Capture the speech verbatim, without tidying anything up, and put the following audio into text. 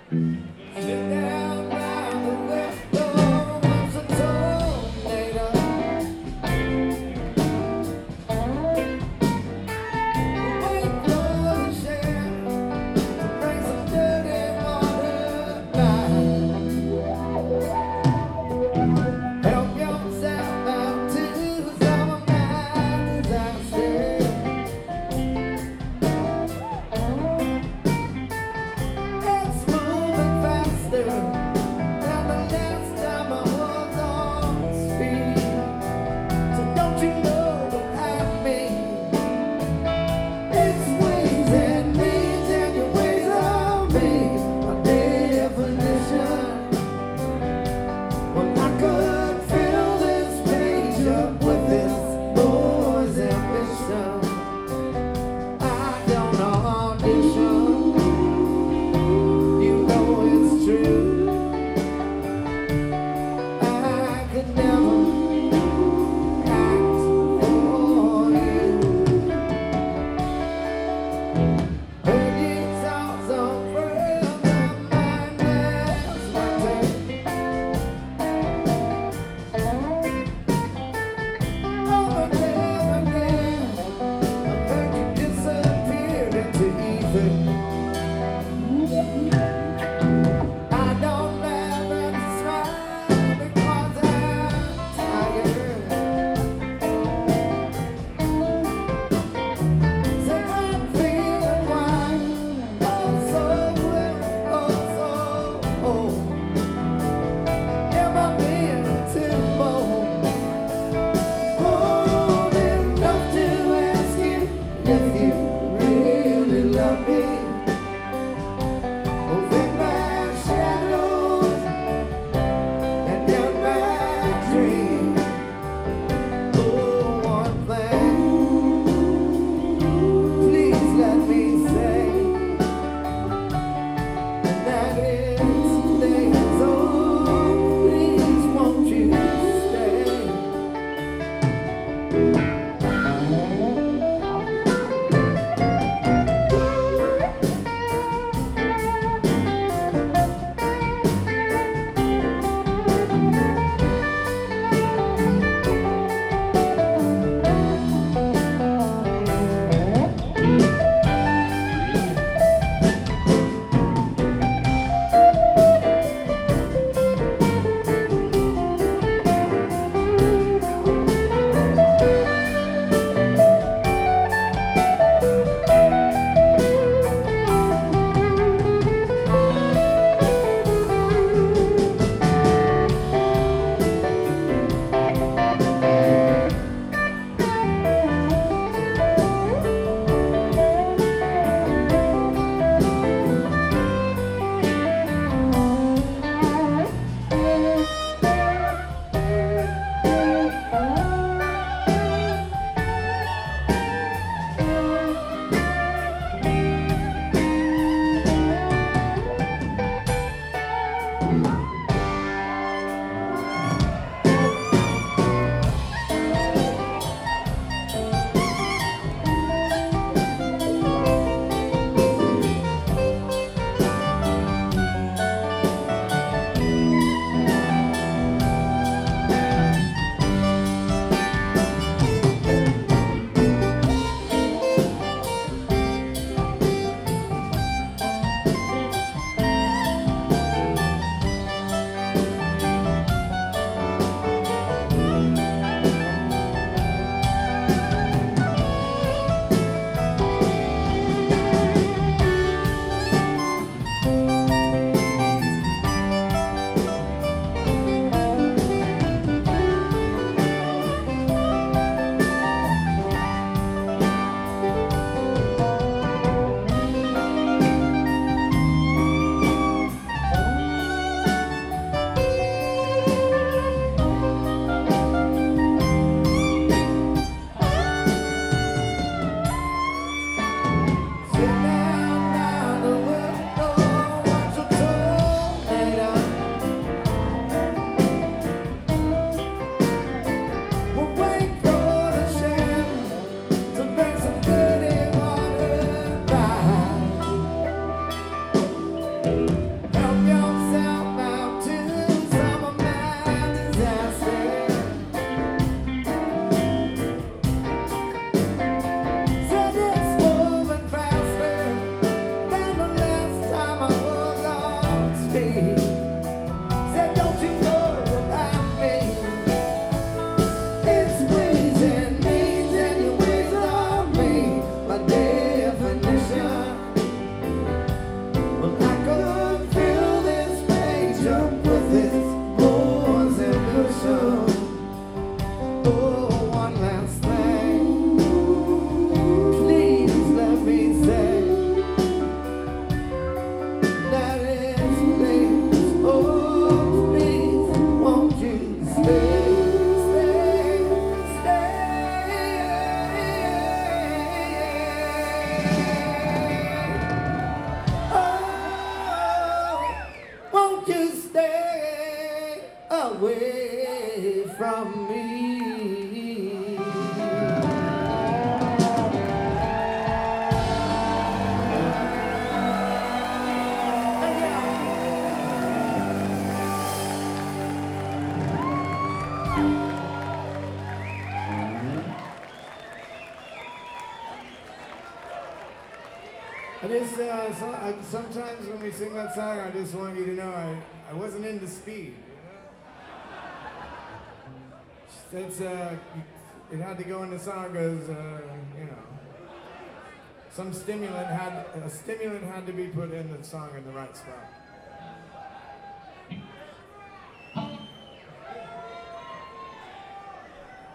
Sit down by the window, watch the tornado. Wait for the sheriff to bring some dirty water back. Help yourself out to some of my disaster. It's moving away from me. I just, uh, so, I, sometimes when we sing that song, I just want you to know I, I wasn't into speed. You know? It's, uh, it had to go in the song because, uh, you know, some stimulant had, a stimulant had to be put in the song in the right spot.